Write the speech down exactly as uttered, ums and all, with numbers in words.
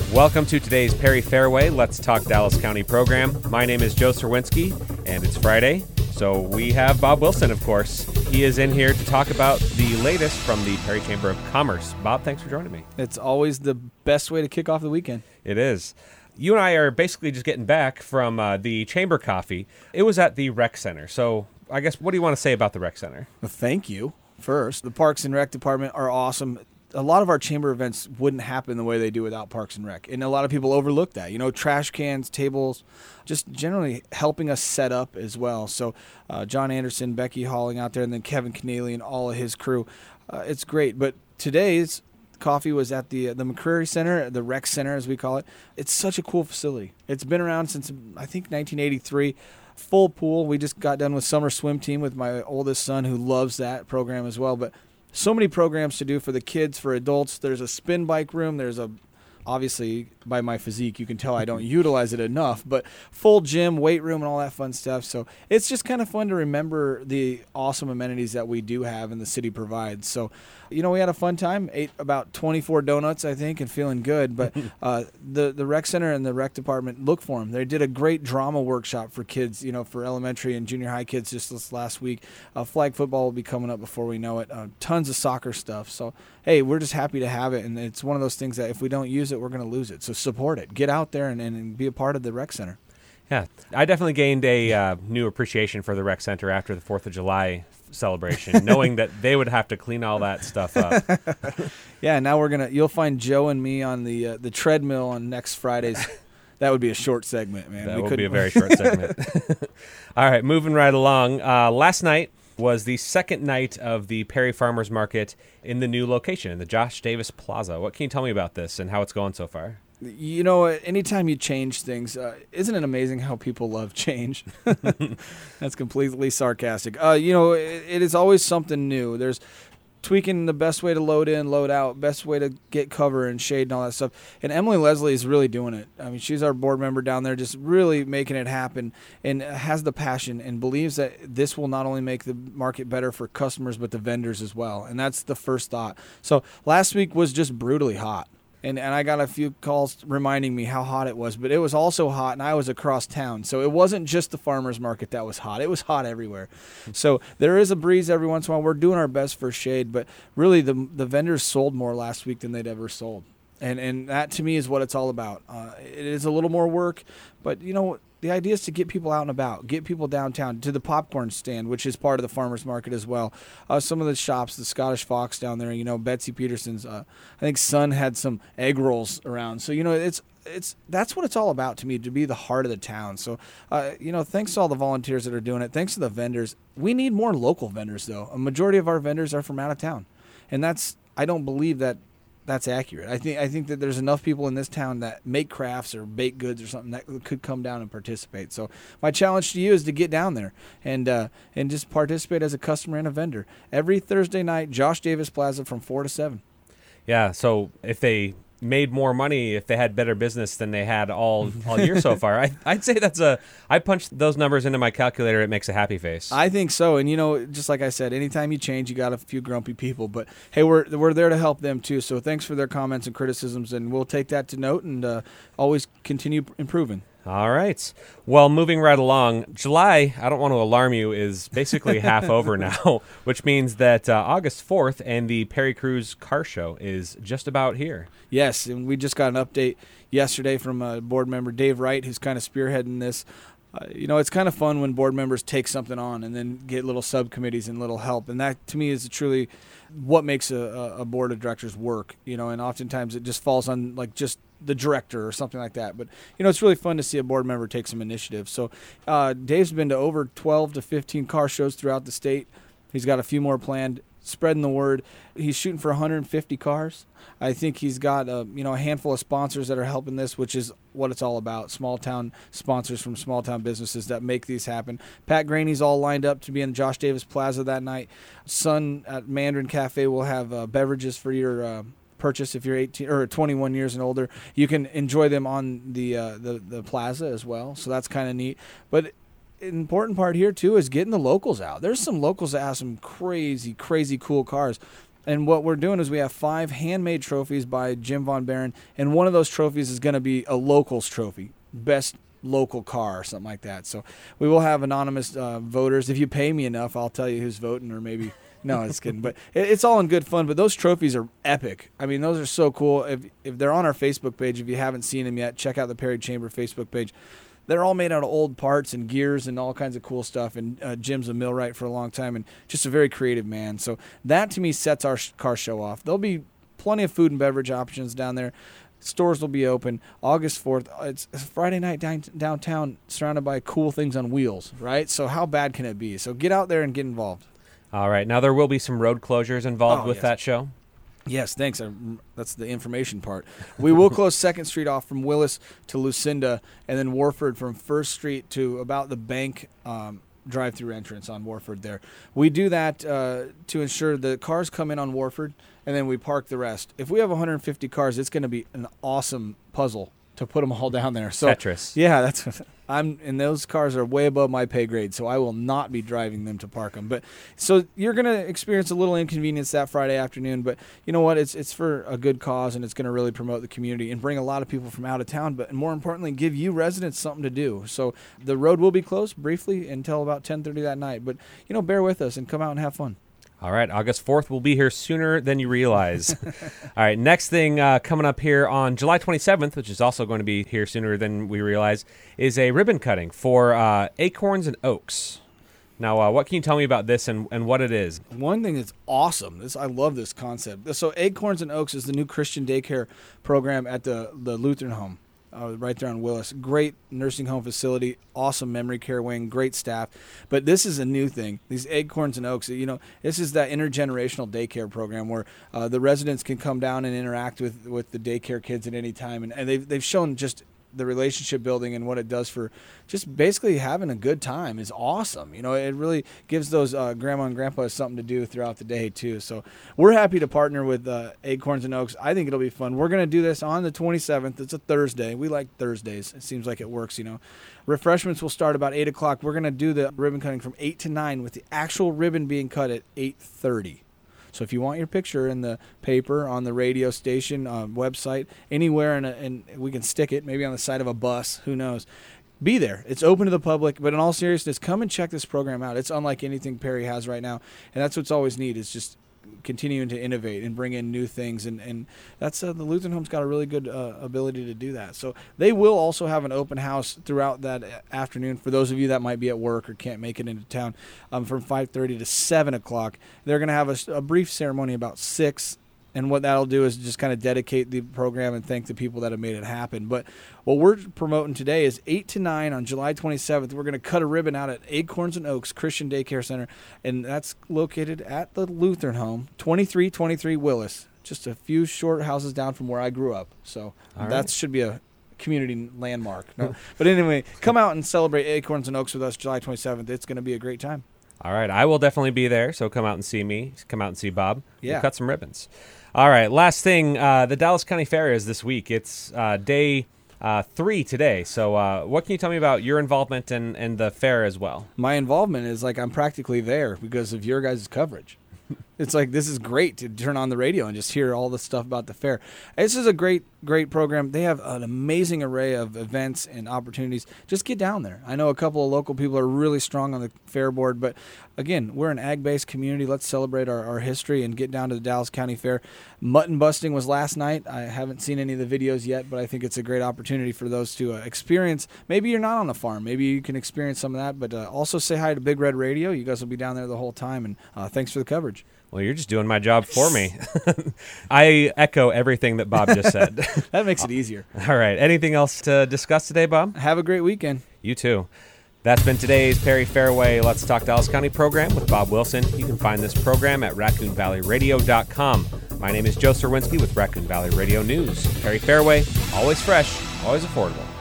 Welcome to today's Perry Fairway Let's Talk Dallas County program. My name is Joe Serwinski, and it's Friday, so we have Bob Wilson, of course. He is in here to talk about the latest from the Perry Chamber of Commerce. Bob, thanks for joining me. It's always the best way to kick off the weekend. It is. You and I are basically just getting back from uh, the Chamber Coffee. It was at the Rec Center, so I guess what do you want to say about the Rec Center? Well, thank you. First, the Parks and Rec department are awesome. A lot of our chamber events wouldn't happen the way they do without Parks and Rec. And a lot of people overlook that. You know, trash cans, tables, just generally helping us set up as well. So uh, John Anderson, Becky Halling out there, and then Kevin Keneally and all of his crew. Uh, it's great. But today's coffee was at the, uh, the McCreary Center, the Rec Center as we call it. It's such a cool facility. It's been around since, I think, nineteen eighty-three. Full pool. We just got done with summer swim team with my oldest son who loves that program as well. But so many programs to do for the kids, for adults. There's a spin bike room. There's a, obviously, by my physique, you can tell I don't utilize it enough, but full gym, weight room, and all that fun stuff. So it's just kind of fun to remember the awesome amenities that we do have and the city provides. So, you know, we had a fun time, ate about twenty-four donuts, I think, and feeling good. But uh, the, the rec center and the rec department, look for them. They did a great drama workshop for kids, you know, for elementary and junior high kids just this last week. Uh, flag football will be coming up before we know it. Uh, tons of soccer stuff. So, hey, we're just happy to have it. And it's one of those things that if we don't use it, we're going to lose it. So support it. Get out there and, and be a part of the rec center. Yeah, I definitely gained a uh, new appreciation for the Rec Center after the fourth of July celebration, knowing that they would have to clean all that stuff up. Yeah, now we're going to – you'll find Joe and me on the uh, the treadmill on next Friday's. That would be a short segment, man. That we would be a very short segment. All right, moving right along. Uh, last night was the second night of the Perry Farmers Market in the new location, in the Josh Davis Plaza. What can you tell me about this and how it's going so far? You know, anytime you change things, uh, isn't it amazing how people love change? That's completely sarcastic. Uh, you know, it, it is always something new. There's tweaking the best way to load in, load out, best way to get cover and shade and all that stuff. And Emily Leslie is really doing it. I mean, she's our board member down there, just really making it happen and has the passion and believes that this will not only make the market better for customers, but the vendors as well. And that's the first thought. So last week was just brutally hot. And and I got a few calls reminding me how hot it was, but it was also hot, and I was across town. So it wasn't just the farmers market that was hot. It was hot everywhere. So there is a breeze every once in a while. We're doing our best for shade, but really the the vendors sold more last week than they'd ever sold. And and that, to me, is what it's all about. Uh, it is a little more work, but, you know, the idea is to get people out and about, get people downtown to the popcorn stand, which is part of the farmers market as well. Uh, some of the shops, the Scottish Fox down there, you know, Betsy Peterson's, uh, I think son had some egg rolls around. So, you know, it's it's that's what it's all about to me, to be the heart of the town. So, uh, you know, thanks to all the volunteers that are doing it. Thanks to the vendors. We need more local vendors, though. A majority of our vendors are from out of town. And that's, I don't believe that that's accurate. I think I think that there's enough people in this town that make crafts or bake goods or something that could come down and participate. So my challenge to you is to get down there and uh, and just participate as a customer and a vendor. Every Thursday night, Josh Davis Plaza from four to seven. Yeah, so if they made more money, if they had better business than they had all all year so far, I, I'd say that's a, I punched those numbers into my calculator, it makes a happy face. I think so. And, you know, just like I said, anytime you change, you got a few grumpy people. But, hey, we're we're there to help them, too. So thanks for their comments and criticisms, and we'll take that to note and uh, always continue improving. All right. Well, moving right along, July, I don't want to alarm you, is basically half over now, which means that uh, August fourth and the Perry Cruise Car Show is just about here. Yes, and we just got an update yesterday from uh, board member Dave Wright, who's kind of spearheading this. Uh, you know, it's kind of fun when board members take something on and then get little subcommittees and little help. And that, to me, is truly what makes a, a board of directors work, you know, and oftentimes it just falls on, like, just the director or something like that. But, you know, it's really fun to see a board member take some initiative. So uh, Dave's been to over twelve to fifteen car shows throughout the state. He's got a few more planned, spreading the word. He's shooting for one hundred fifty cars. I think he's got a, you know, a handful of sponsors that are helping this, which is what it's all about. Small town sponsors from small town businesses that make these happen. Pat Graney's all lined up to be in Josh Davis Plaza that night. Son at Mandarin Cafe will have uh, beverages for your uh, purchase if you're eighteen or twenty-one years and older. You can enjoy them on the uh, the, the plaza as well. So that's kind of neat. But an important part here too is getting the locals out. There's some locals that have some crazy, crazy cool cars. And what we're doing is we have five handmade trophies by Jim Von Barron, and one of those trophies is going to be a locals trophy, best local car or something like that. So we will have anonymous uh, voters. If you pay me enough, I'll tell you who's voting, or maybe no, it's kidding. But it, it's all in good fun. But those trophies are epic. I mean, those are so cool. If if they're on our Facebook page, if you haven't seen them yet, check out the Perry Chamber Facebook page. They're all made out of old parts and gears and all kinds of cool stuff. And uh, Jim's a millwright for a long time and just a very creative man. So that, to me, sets our sh- car show off. There'll be plenty of food and beverage options down there. Stores will be open August fourth. It's Friday night down, downtown, surrounded by cool things on wheels, right? So how bad can it be? So get out there and get involved. All right. Now, there will be some road closures involved Oh, with yes. that show. Yes, thanks. I, that's the information part. We will close second Street off from Willis to Lucinda, and then Warford from first Street to about the bank um, drive-through entrance on Warford there. We do that uh, to ensure the cars come in on Warford, and then we park the rest. If we have one hundred fifty cars, it's going to be an awesome puzzle to put them all down there. So, Tetris. Yeah, that's I'm and those cars are way above my pay grade, so I will not be driving them to park them. But so you're going to experience a little inconvenience that Friday afternoon, but you know what? It's it's for a good cause, and it's going to really promote the community and bring a lot of people from out of town, but more importantly, give you residents something to do. So the road will be closed briefly until about ten thirty that night, but you know, bear with us and come out and have fun. All right, August fourth will be here sooner than you realize. All right, next thing uh, coming up here on July twenty-seventh, which is also going to be here sooner than we realize, is a ribbon cutting for uh, Acorns and Oaks. Now, uh, what can you tell me about this and, and what it is? One thing that's awesome, this I love this concept. So Acorns and Oaks is the new Christian daycare program at the, the Lutheran home. Uh, right there on Willis. Great nursing home facility, awesome memory care wing, great staff. But this is a new thing. These Acorns and Oaks, you know, this is that intergenerational daycare program where uh, the residents can come down and interact with, with the daycare kids at any time. And, and they've, they've shown just the relationship building and what it does for just basically having a good time is awesome. You know, it really gives those uh, grandma and grandpa something to do throughout the day too. So we're happy to partner with uh, Acorns and Oaks. I think it'll be fun. We're going to do this on the twenty-seventh. It's a Thursday. We like Thursdays. It seems like it works, you know. Refreshments will start about eight o'clock. We're going to do the ribbon cutting from eight to nine with the actual ribbon being cut at eight thirty. So if you want your picture in the paper, on the radio station, uh, website, anywhere, and and we can stick it, maybe on the side of a bus, who knows. Be there. It's open to the public, but in all seriousness, come and check this program out. It's unlike anything Perry has right now, and that's what's always neat is just continuing to innovate and bring in new things, and, and that's uh, the Lutheran Home's got a really good uh, ability to do that. So they will also have an open house throughout that afternoon for those of you that might be at work or can't make it into town um, from five thirty to seven o'clock. They're going to have a, a brief ceremony about six, and what that'll do is just kind of dedicate the program and thank the people that have made it happen. But what we're promoting today is eight to nine on July twenty-seventh. We're going to cut a ribbon out at Acorns and Oaks Christian Daycare Center, and that's located at the Lutheran Home, twenty-three twenty-three Willis, just a few short houses down from where I grew up. So All that right. should be a community landmark. No. But anyway, come out and celebrate Acorns and Oaks with us July twenty-seventh. It's going to be a great time. All right, I will definitely be there, so come out and see me. Come out and see Bob. Yeah. We'll cut some ribbons. All right, last thing, uh, the Dallas County Fair is this week. It's uh, day uh, three today. So uh, what can you tell me about your involvement in, in the fair as well? My involvement is like I'm practically there because of your guys' coverage. It's like this is great to turn on the radio and just hear all the stuff about the fair. This is a great, great program. They have an amazing array of events and opportunities. Just get down there. I know a couple of local people are really strong on the fair board, but again, we're an ag-based community. Let's celebrate our, our history and get down to the Dallas County Fair. Mutton busting was last night. I haven't seen any of the videos yet, but I think it's a great opportunity for those to uh, experience. Maybe you're not on the farm. Maybe you can experience some of that, but uh, also say hi to Big Red Radio. You guys will be down there the whole time, and uh, thanks for the coverage. Well, you're just doing my job for me. I echo everything that Bob just said. That makes it easier. All right, anything else to discuss today, Bob? Have a great weekend. You too. That's been today's Perry Fairway Let's Talk Dallas County program with Bob Wilson. You can find this program at raccoon valley radio dot com. My name is Joe Serwinski with Raccoon Valley Radio News. Perry Fairway, always fresh, always affordable.